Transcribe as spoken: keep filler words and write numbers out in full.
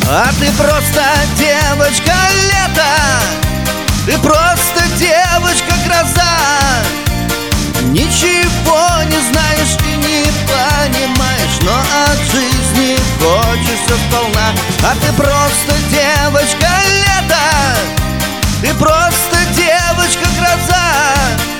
А ты просто девочка лето, ты просто девочка-гроза. Ничего не знаешь и не понимаешь, но от жизни хочется сполна. А ты просто девочка лето, ты просто девочка-гроза.